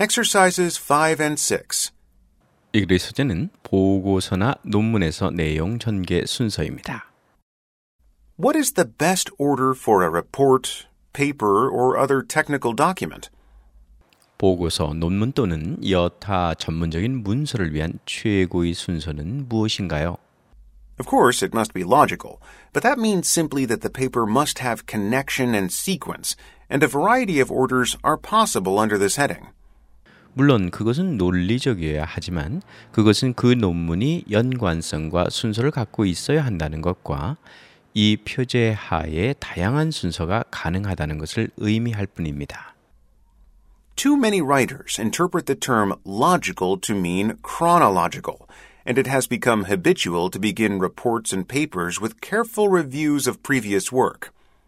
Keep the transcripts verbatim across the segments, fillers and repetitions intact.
Exercises five and six. 이 글의 소재는 보고서나 논문에서 내용 전개 순서입니다. What is the best order for a report, paper, or other technical document? 보고서, 논문 또는 여타 전문적인 문서를 위한 최고의 순서는 무엇인가요? Of course, it must be logical, but that means simply that the paper must have connection and sequence, and a variety of orders are possible under this heading. 물론 그것은 논리적이어야 하지만 그것은 그 논문이 연관성과 순서를 갖고 있어야 한다는 것과 이 표제 하에 다양한 순서가 가능하다는 것을 의미할 뿐입니다. Too many writers interpret the term logical to mean chronological, and it has become habitual to begin reports and papers with careful reviews of previous work.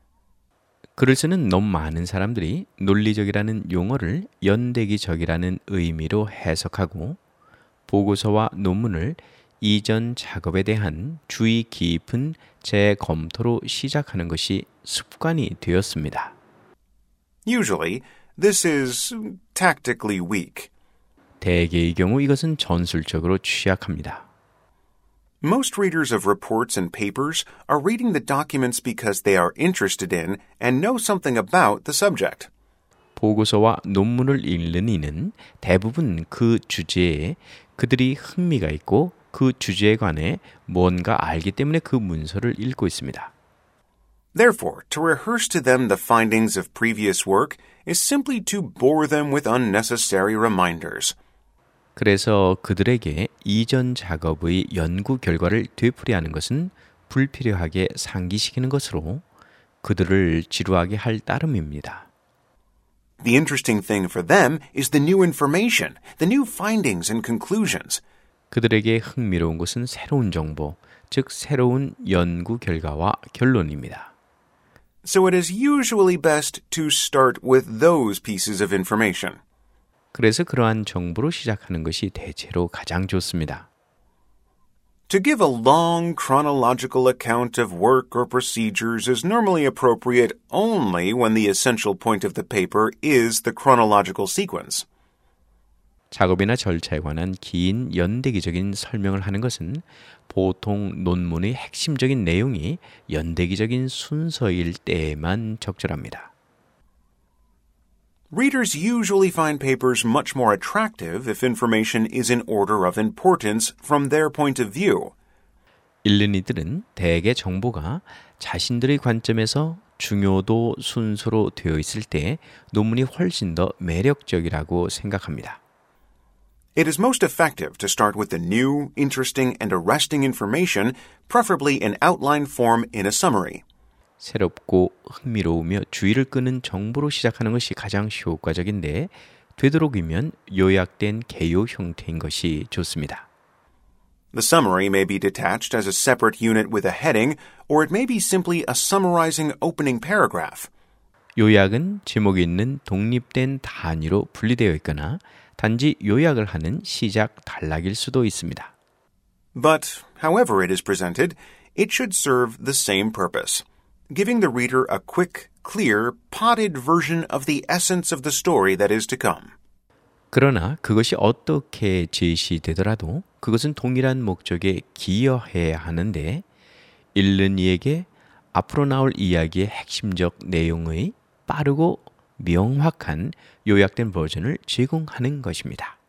글을 쓰는 너무 많은 사람들이 논리적이라는 용어를 연대기적이라는 의미로 해석하고 보고서와 논문을 이전 작업에 대한 주의 깊은 재검토로 시작하는 것이 습관이 되었습니다. Usually, this is tactically weak. 대개의 경우 이것은 전술적으로 취약합니다. Most readers of reports and papers are reading the documents because they are interested in and know something about the subject. 보고서와 논문을 읽는 이는 대부분 그 주제에 그들이 흥미가 있고 그 주제에 관해 뭔가 알기 때문에 그 문서를 읽고 있습니다. Therefore, to rehearse to them the findings of previous work is simply to bore them with unnecessary reminders. 그래서 그들에게 이전 작업의 연구 결과를 되풀이하는 것은 불필요하게 상기시키는 것으로 그들을 지루하게 할 따름입니다. The interesting thing for them is the new information, the new findings and conclusions. 그들에게 흥미로운 것은 새로운 정보, 즉 새로운 연구 결과와 결론입니다. So it is usually best to start with those pieces of information. 그래서 그러한 정보로 시작하는 것이 대체로 가장 좋습니다. To give a long chronological account of work or procedures is normally appropriate only when the essential point of the paper is the chronological sequence. 작업이나 절차에 관한 긴 연대기적인 설명을 하는 것은 보통 논문의 핵심적인 내용이 연대기적인 순서일 때에만 적절합니다. Readers usually find papers much more attractive if information is in order of importance from their point of view. 읽는 이들은 대개 정보가 자신들의 관점에서 중요도 순서로 되어 있을 때 논문이 훨씬 더 매력적이라고 생각합니다. It is most effective to start with the new, interesting, and arresting information, preferably in outline form in a summary. 새롭고 흥미로우며 주의를 끄는 정보로 시작하는 것이 가장 효과적인데 되도록이면 요약된 개요 형태인 것이 좋습니다. The summary may be detached as a separate unit with a heading, or it may be simply a summarizing opening paragraph. 요약은 제목이 있는 독립된 단위로 분리되어 있거나 단지 요약을 하는 시작 단락일 수도 있습니다. But, however it is presented, it should serve the same purpose, giving the reader a quick, clear, potted version of the essence of the story that is to come. 그러나 그것이 어떻게 제시되더라도 그것은 동일한 목적에 기여해야 하는데 읽는 이에게 앞으로 나올 이야기의 핵심적 내용의 빠르고 명확한 요약된 버전을 제공하는 것입니다.